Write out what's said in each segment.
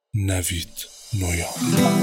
نوید نویان.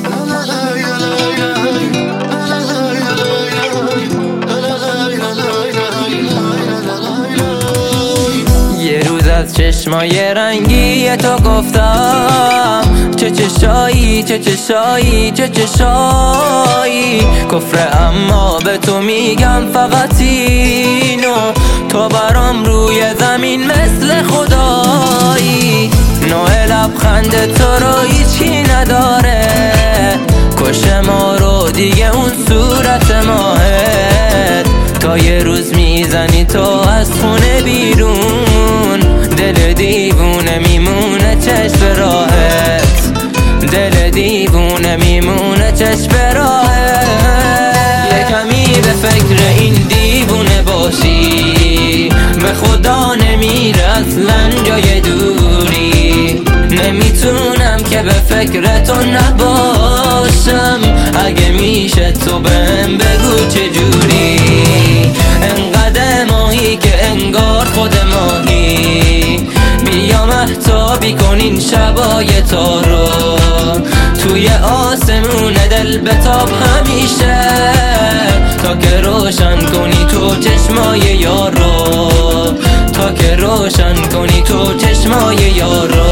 یه روز از چشمای رنگی تو گفتم چه چشایی چه چشایی چه چشایی کفر، اما به تو میگم فقط اینو، تو برام روی زمین مثل خدایی. نوع لبخند تو رو هیچی نداره، کشه ما رو دیگه اون صورت ماهت. تا یه روز میزنی تو از خونه بیرون، دل دیوونه میمونه چشم به راهت، دل دیوونه میمونه چشم به راهت. یه کمی به فکر این دیوونه باشی، به خدا نمیره اصلا جای دوری. نمیتونم که به فکر تو نباشم، اگه میشه تو بهم بگو چجوری. انقدر ماهی که انگار خود ماهی، بیا مهتابی کن این شبای تارو، توی آسمون دل بتاب همیشه، تا که روشن کنی تو چشمای یارو، تا که روشن کنی تو چشمای یارو.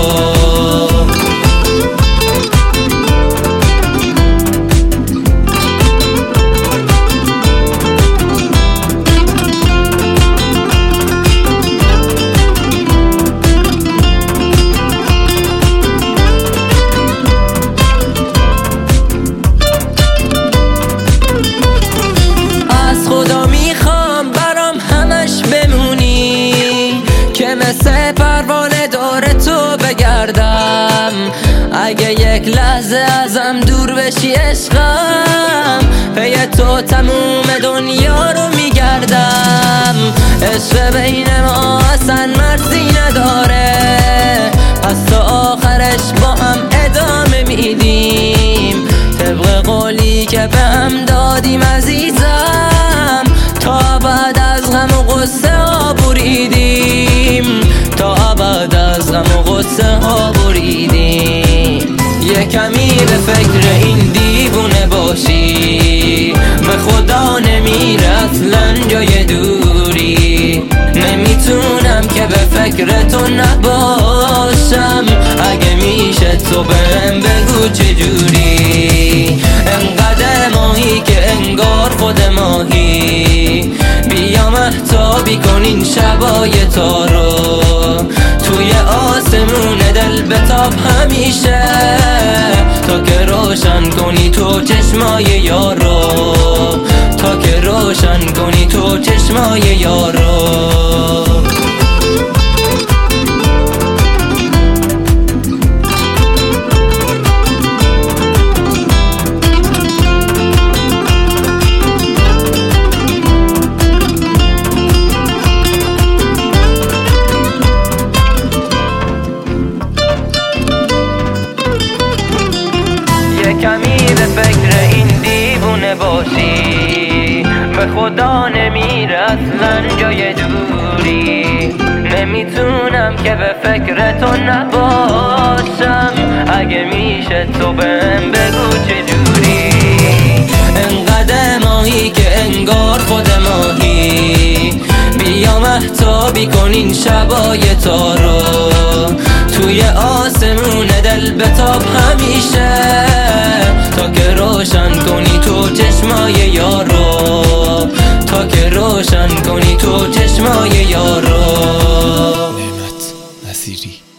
مثل پروانه دور تو بگردم، اگه یک لحظه ازم دور بشی عشقم، پی تو تموم دنیا رو میگردم. عشق بین ما اصلا مرزی نداره، پس تا آخرش با هم ادامه میدیم، طبق قولی که به هم دادیم عزیزم. تا بعد از غم و غصه ها بریدیم، تا ابد از غم و غصه ها بریدیم. یه کمی به فکر این دیوونه باشی، به خدا نمیره اصلا جای دوری. نمیتونم که به فکر تو نباشم، اگه میشه تو بهم بگو چجوری. انقدر ماهی که انگار خود ماهی، بیا مهتابی کن این شبای تارو، توی آسمون دل بتاب همیشه، تا که روشن کنی تو چشمای یارو، تا که روشن کنی تو چشمای یارو. کمی به فکر این دیوونه باشی، به خدا نمیره اصلا جای دوری. نمیتونم که به فکر تو نباشم، اگه میشه تو بهم بگو چجوری. انقدر ماهی که انگار خود ماهی، بیا مهتابی کن این شبای تارو، توی آسمون دل بتاب همیشه، تا که روشن کنی تو چشمای یارو، تا که روشن کنی تو چشمای یارو. نعمت نصیری.